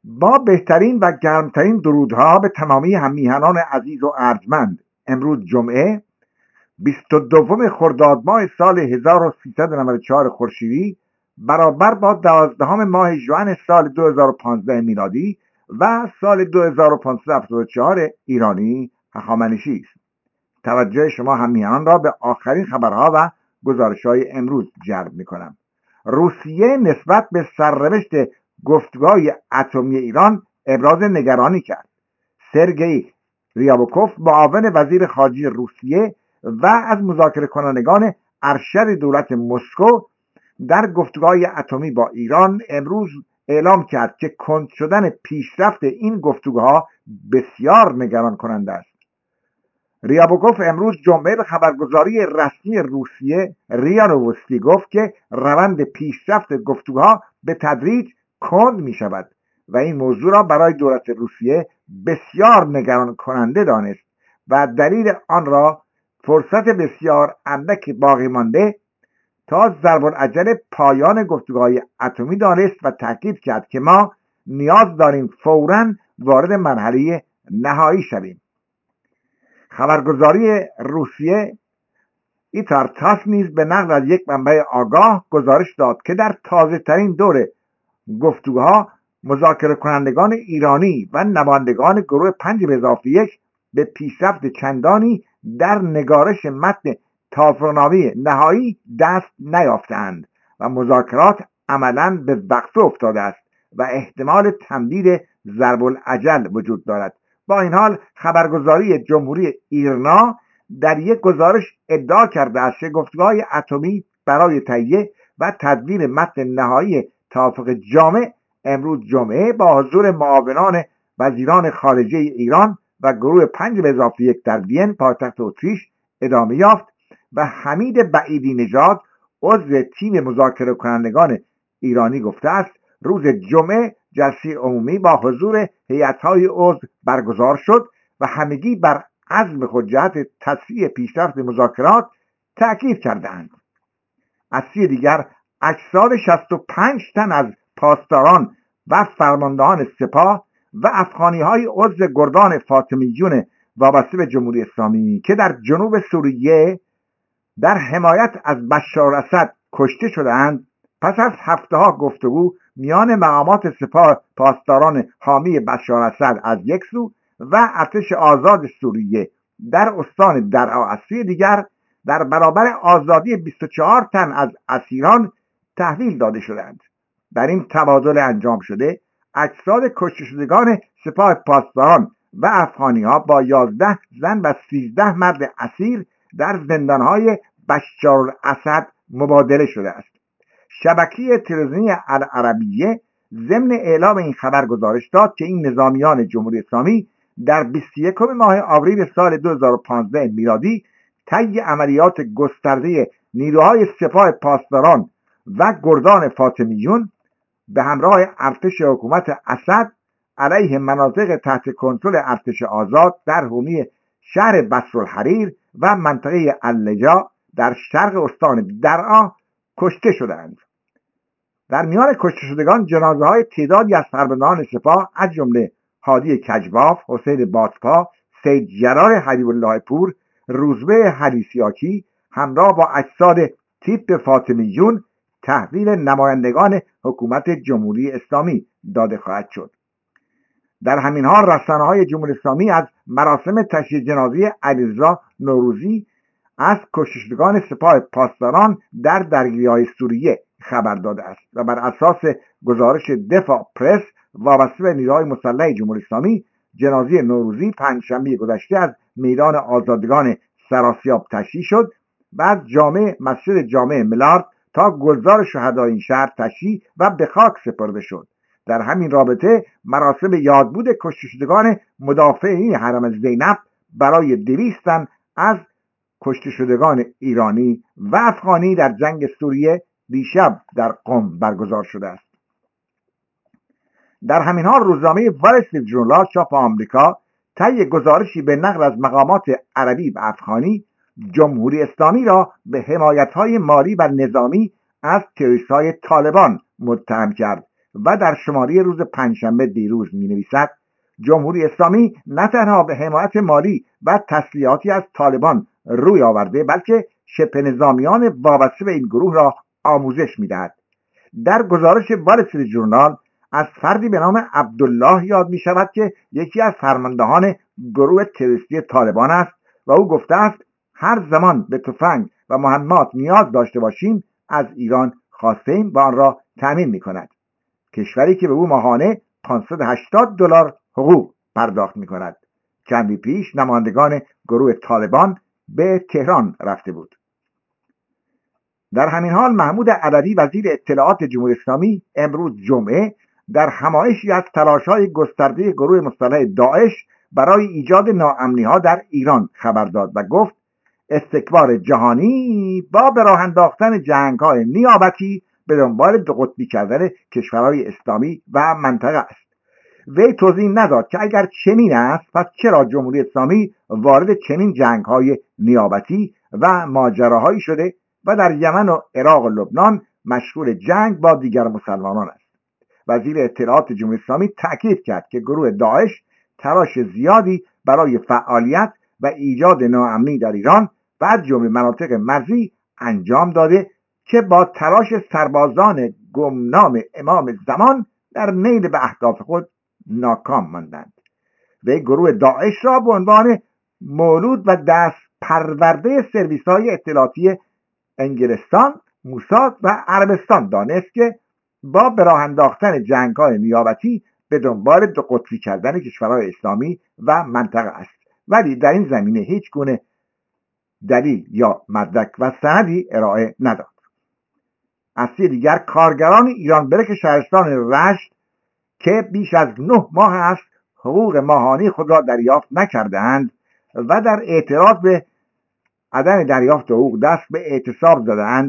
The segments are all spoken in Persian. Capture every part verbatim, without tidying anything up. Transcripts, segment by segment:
با بهترین و گرمترین درودها به تمامی هممیهنان عزیز و ارجمند، امروز جمعه بیست و دوم خرداد ماه سال هزار و سیصد و نود و چهار خورشیدی برابر با دوازدهم ماه ژوئن سال دو هزار و پانزده میلادی و سال دو هزار و پانصد و هفتاد و چهار ایرانی هخامنشی است. توجه شما هممیهنان را به آخرین خبرها و گزارش‌های امروز جلب می‌کنم. روسیه نسبت به سرنوشت گفتگوهای اتمی ایران ابراز نگرانی کرد. سرگئی ریابوکوف، معاون وزیر خارجه روسیه و از مذاکره کنندگان ارشد دولت مسکو در گفتگوهای اتمی با ایران امروز اعلام کرد که کند شدن پیشرفت این گفتگوها بسیار نگران کننده است. ریابوکوف امروز جمعه به خبرگزاری رسمی روسیه ریا نووستی گفت که روند پیشرفت گفتگوها به تدریج کند می شود و این موضوع را برای دولت روسیه بسیار نگران کننده دانست و دلیل آن را فرصت بسیار اندک باقی مانده تا ضرب‌العجل پایان گفتگوهای اتمی دانست و تاکید کرد که ما نیاز داریم فوراً وارد مرحله نهایی شویم. خبرگزاری روسیه ایتارتاس نیز به نقل از یک منبع آگاه گزارش داد که در تازه ترین دور گفتگوها مذاکره کنندگان ایرانی و نمایندگان گروه پنج به اضافه یک به پیشرفت چندانی در نگارش متن توافقنامه نهایی دست نیافتند و مذاکرات عملاً به وقفه افتاده است و احتمال تمدید ضرب‌العجل وجود دارد. با این حال خبرگزاری جمهوری ایرنا در یک گزارش ادعا کرده است که گفتگوهای اتمی برای تهیه و تدوین متن نهایی توافق جامع امروز جمعه با حضور معاونان وزیران خارجه ایران و گروه پنج به اضافه یک در وین پایتخت اتریش ادامه یافت و حمید بعیدی نژاد عضو تیم مذاکره کنندگان ایرانی گفته است روز جمعه جلسه عمومی با حضور هیئت‌های عضو برگزار شد و همگی بر عزم خود جهت تسریع پیشرفت مذاکرات تأکید کردند. از سوی دیگر اجساد شصت و پنج تن از پاسداران و فرماندهان سپاه و افغانی‌های عضو گردان فاطمیون وابسته به جمهوری اسلامی که در جنوب سوریه در حمایت از بشار الاسد کشته شدند پس از هفته‌ها گفتگو میان مقامات سپاه پاسداران حامی بشار الاسد از یک سو و ارتش آزاد سوریه در استان درعا از سوی دیگر در برابر آزادی بیست و چهار تن از اسیران تحویل داده شدند. در این تبادل انجام شده اجساد کشته شدگان سپاه پاسداران و افغانی‌ها با یازده زن و سیزده مرد اسیر در زندان‌های بشار الاسد مبادله شده است. شبکه تلویزیونی العربیه ضمن اعلام این خبر گزارش داد که این نظامیان جمهوری اسلامی در بیست و یکم ماه آوریل سال دو هزار و پانزده میلادی طی عملیات گسترده نیروهای سپاه پاسداران و گردان فاطمیون به همراه ارتش حکومت اسد علیه مناطق تحت کنترل ارتش آزاد در حومه شهر بصرالحریر و منطقه اللجا در شرق استان درعا کشته شدند. در میان کشته شدگان جنازه های تعدادی از فرماندهان سپاه از جمله هادی کجباف، حسین باتپا، سید جلال حبیب الله پور، روزبه حدیثیاکی همراه با اجساد تیپ فاطمیون تحویل نمایندگان حکومت جمهوری اسلامی داده خواهد شد. در همین حال رسانه‌های جمهوری اسلامی از مراسم تشییع جنازه علیرضا نوروزی از کشته شدگان سپاه پاسداران در درگیری‌های سوریه خبر داده است و بر اساس گزارش دفاع پرس وابسته به نیروهای مسلح جمهوری اسلامی جنازه نوروزی پنجشنبه گذشته از میدان آزادگان سراسیاب تشییع شد و از جامع مسجد جامع ملارد تا گلزار شهدای این شهر تشییع و به خاک سپرده شد. در همین رابطه مراسم یادبود کشته شدگان مدافعین حرم زینب برای دویست تن از کشته شدگان ایرانی و افغانی در جنگ سوریه دیشب در قم برگزار شده است. در همین حال روزنامه وال استریت ژورنال چاپ آمریکا طی گزارشی به نقل از مقامات عربی و افغانی جمهوری اسلامی را به حمایت‌های مالی و نظامی از تروریست‌های طالبان متهم کرد و در شماره روز پنجشنبه دیروز می نویسد جمهوری اسلامی نه تنها به حمایت مالی و تسلیحاتی از طالبان روی آورده بلکه شبه نظامیان وابسته به این گروه را آموزش می دهد. در گزارش وال استریت ژورنال از فردی به نام عبدالله یاد می شود که یکی از فرماندهان گروه تروریستی طالبان است و او گفته است هر زمان به تفنگ و مهمات نیاز داشته باشیم از ایران خواسته ایم و آن را تأمین می کند. کشوری که به او ماهانه پانصد و هشتاد دلار حقوق پرداخت می کند. چندی پیش نمایندگان گروه طالبان به تهران رفته بود. در همین حال محمود عدوی وزیر اطلاعات جمهوری اسلامی امروز جمعه در همایشی از تلاش‌های گسترده گروه مسلح داعش برای ایجاد ناامنی‌ها در ایران خبر داد و گفت استکبار جهانی با به راه انداختن جنگ‌های نیابتی به دنبال دو قطبی کردن کشورهای اسلامی و منطقه است. وی توضیح نداد که اگر چنین است پس چرا جمهوری اسلامی وارد چنین جنگ‌های نیابتی و ماجراهایی شده و در یمن و عراق و لبنان مشغول جنگ با دیگر مسلمانان است. وزیر اطلاعات جمهوری اسلامی تأکید کرد که گروه داعش تلاش زیادی برای فعالیت و ایجاد ناامنی در ایران و از جمله مناطق مرزی انجام داده که با تلاش سربازان گمنام امام زمان در نیل به اهداف خود ناکام ماندند. و گروه داعش را به عنوان مولود و دست پرورده سرویس‌های اطلاعاتی انگلستان، موساد و عربستان دانست که با به راه انداختن جنگ‌های نیابتی به دنبال دو قطبی کردن کشورهای اسلامی و منطقه است، ولی در این زمینه هیچ گونه دلیل یا مدرک و سندی ارائه نداد. از سوی دیگر کارگران ایران برک شهرستان رشت که بیش از نه ماه است حقوق ماهانه خود را دریافت نکرده‌اند و در اعتراض به عدم دریافت حقوق دست به اعتصاب زده‌اند،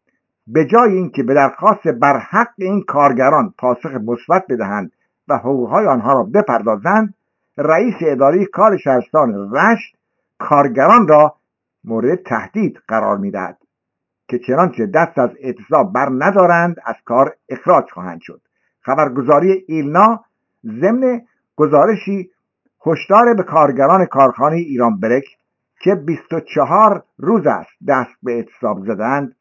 به جای اینکه به درخواست برحق این کارگران پاسخ مثبت بدهند و حقوقهای آنها را بپردازند، رئیس اداره کار شهرستان رشت کارگران را مورد تهدید قرار می‌دهد که چنانچه دست از اعتصاب بر ندارند از کار اخراج خواهند شد. خبرگزاری ایلنا ضمن گزارشی هشدار به کارگران کارخانه ایران برک که بیست و چهار روز است دست به اعتصاب زدند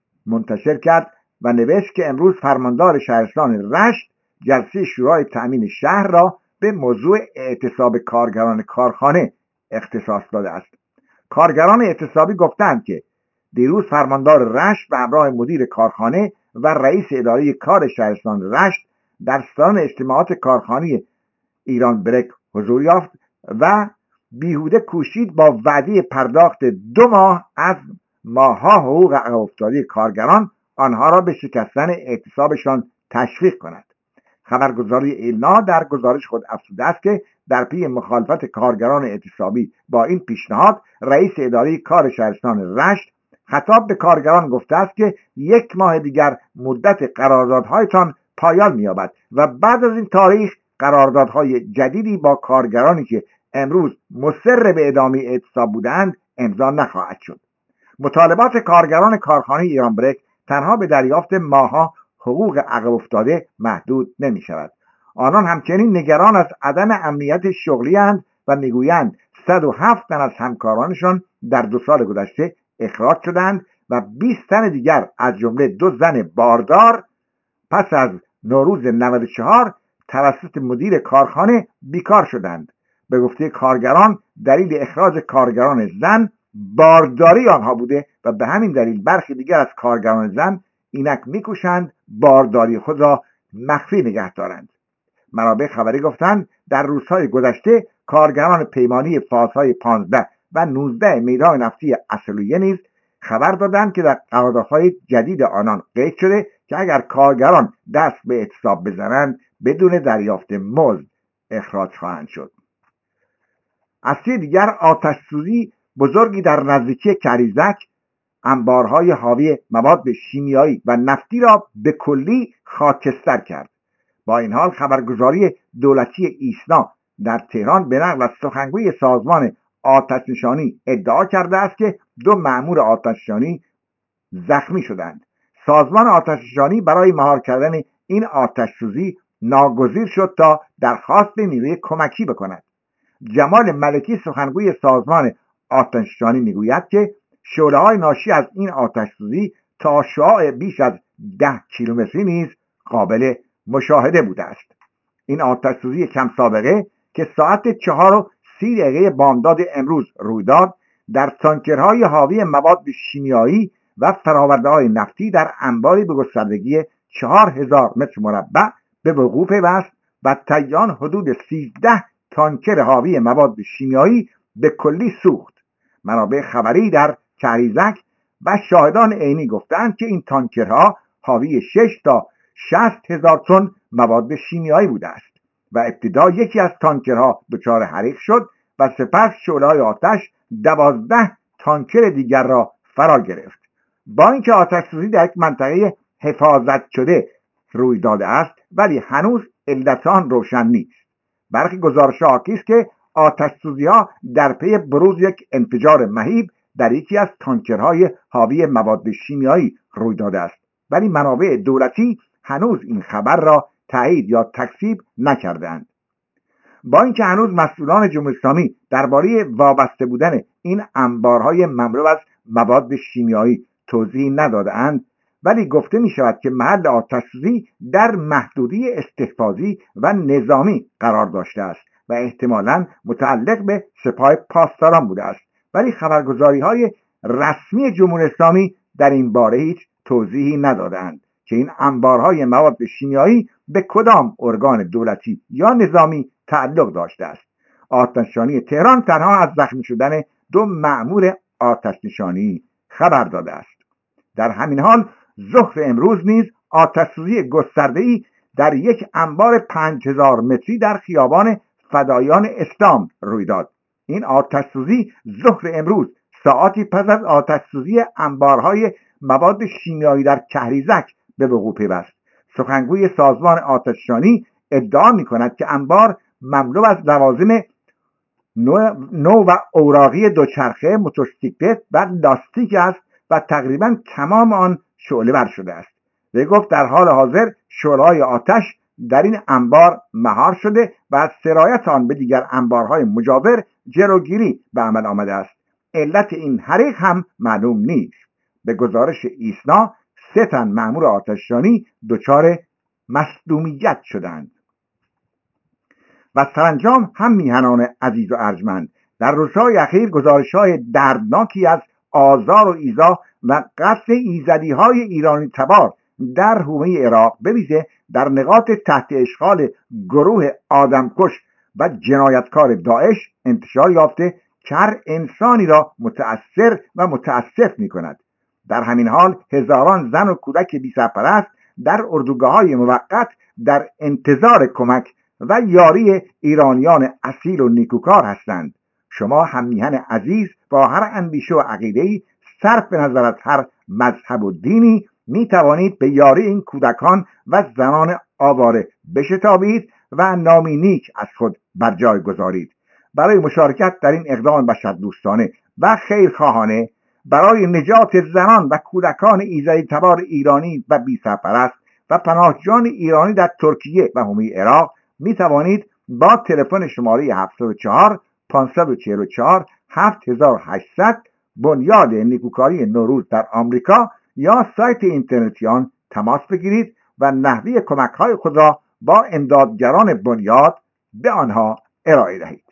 منتشر کرد و نوشت که امروز فرماندار شهرستان رشت جلسه شورای تأمین شهر را به موضوع اعتصاب کارگران کارخانه اختصاص داده است. کارگران اعتصابی گفتند که دیروز فرماندار رشت به همراه مدیر کارخانه و رئیس اداره کار شهرستان رشت در سالن اجتماعات کارخانه ایران برک حضور یافت و بیهوده کوشید با وعده پرداخت دو ماه از ماه‌ها حقوق عقب افتاده کارگران آنها را به شکستن اعتصابشان تشویق کند. خبرگزاری ایلنا در گزارش خود افزوده است که در پی مخالفت کارگران اعتصابی با این پیشنهاد رئیس اداره کار شهرستان رشت خطاب به کارگران گفته است که یک ماه دیگر مدت قراردادهایتان پایان می‌یابد و بعد از این تاریخ قراردادهای جدیدی با کارگرانی که امروز مصر به ادامه اعتصاب بودند امضا نخواهد شد. مطالبات کارگران کارخانه ایران برک تنها به دریافت ماه‌ها حقوق عقب افتاده محدود نمی شود. آنان همچنین نگران از عدم امنیت شغلی اند و میگویند صد و هفت تن از همکارانشان در دو سال گذشته اخراج شدند و بیست تن دیگر از جمله دو زن باردار پس از نوروز نود و چهار توسط مدیر کارخانه بیکار شدند. به گفته کارگران دلیل اخراج کارگران زن بارداری آنها بوده و به همین دلیل برخی دیگر از کارگران زن اینک میکوشند بارداری خود را مخفی نگه دارند. منابع خبری گفتند در روزهای گذشته کارگران پیمانی فازهای پانزده و نوزده میدان نفتی اصلویه نیز خبر دادند که در قراردادهای جدید آنان قید شده که اگر کارگران دست به اعتصاب بزنند بدون دریافت مزد اخراج خواهند شد. از سوی دیگر آتش‌سوزی بزرگی در نزدیکی کریزک انبارهای حاوی مواد شیمیایی و نفتی را به کلی خاکستر کرد. با این حال خبرگزاری دولتی ایسنا در تهران به نقل از سخنگوی سازمان آتش‌نشانی ادعا کرده است که دو مأمور آتش‌نشانی زخمی شدند. سازمان آتش‌نشانی برای مهار کردن این آتش سوزی ناگزیر شد تا درخواست نیروی کمکی بکند. جمال ملکی سخنگوی سازمان آتش‌نشانی میگوید که شعله‌های ناشی از این آتش سوزی تا شعاع بیش از ده کیلومتری نیز قابل مشاهده بوده است. این آتش سوزی کم سابقه که ساعت چهار و سی دقیقه بامداد امروز روی داد در تانکرهای حاوی مواد شیمیایی و فرآورده‌های نفتی در انباری به گستردگی چهار هزار متر مربع به وقوع پیوست و تیان حدود سیزده تانکر حاوی مواد شیمیایی به کلی سوخت. منابع خبری در کریزک و شاهدان عینی گفتند که این تانکرها حاوی شش تا شصت هزار تن مواد شیمیایی بوده است و ابتدا یکی از تانکرها دچار حریق شد و سپس شعله‌های آتش دوازده تانکر دیگر را فرا گرفت. با اینکه آتش سوزی در یک منطقه حفاظت شده روی داده است ولی هنوز علت آن روشن نیست. برخی گزارش‌ها حاکی است که آتش سوزی‌ها در پی بروز یک انفجار مهیب در یکی از تانکرهای حاوی مواد شیمیایی روی داده است، ولی منابع دولتی هنوز این خبر را تایید یا تکذیب نکردند. با اینکه هنوز مسئولان جمهوری اسلامی درباره وابسته بودن این انبارهای مملو از مواد شیمیایی توضیحی نداده‌اند، ولی گفته می شود که محل آتش سوزی در محدوده استحفاظی و نظامی قرار داشته است و احتمالاً متعلق به سپاه پاسداران بوده است، ولی خبرگزاری‌های رسمی جمهوری اسلامی در این باره هیچ توضیحی ندادند که این انبارهای مواد شیمیایی به کدام ارگان دولتی یا نظامی تعلق داشته است. آتش‌نشانی تهران تنها از زخمی شدن دو مأمور آتش‌نشانی خبر داده است. در همین حال ظهر امروز نیز آتش‌سوزی گسترده‌ای در یک انبار پنج هزار متری در خیابان فدایان اسلام روی داد. این آتش‌سوزی ظهر امروز ساعتی پس از آتش‌سوزی انبارهای مواد شیمیایی در کهریزک به وقوع پیوست. سخنگوی سازمان آتش‌نشانی ادعا می‌کند که انبار مملو از لوازم نو و اوراقی دوچرخه، موتورسیکلت و لاستیک است و تقریبا تمام آن شعله‌ور شده است. وی گفت در حال حاضر شعله‌های آتش در این انبار مهار شده و از سرایت آن به دیگر انبارهای مجاور جلوگیری به عمل آمده است. علت این حریق هم معلوم نیست. به گزارش ایسنا سه تن مأمور آتش‌نشانی دچار مصدومیت شدند. و سرانجام هم میهنان عزیز و ارجمند، در روزهای اخیر گزارش‌های دردناکی از آزار و ایذا و قتل ایزدی‌های ایرانی تبار در حومه عراق به ویژه در نقاط تحت اشغال گروه آدمکش و جنایتکار داعش انتشار یافته که هر انسانی را متأثر و متأسف می‌کند. در همین حال هزاران زن و کودک بی‌سرپرست در اردوگاه‌های موقت در انتظار کمک و یاری ایرانیان اصیل و نیکوکار هستند. شما هم میهن عزیز با هر اندیشه و عقیده‌ای صرف نظر از هر مذهب و دینی می توانید به یاری این کودکان و زنان آواره بشتابید و نامی نیک از خود بر جای گذارید. برای مشارکت در این اقدام بشردوستانه و خیرخواهانه برای نجات زنان و کودکان ایزدی تبار ایرانی و بی سرپرست و پناهجویان ایرانی در ترکیه و حومه عراق می توانید با تلفن شماره هفت صفر چهار پانصد و چهل و چهار هفت هزار و هشتصد بنیاد نیکوکاری نوروز در آمریکا یا سایت اینترنتی آن تماس بگیرید و نحوه کمک های خود را با امدادگران بنیاد به آنها ارائه دهید.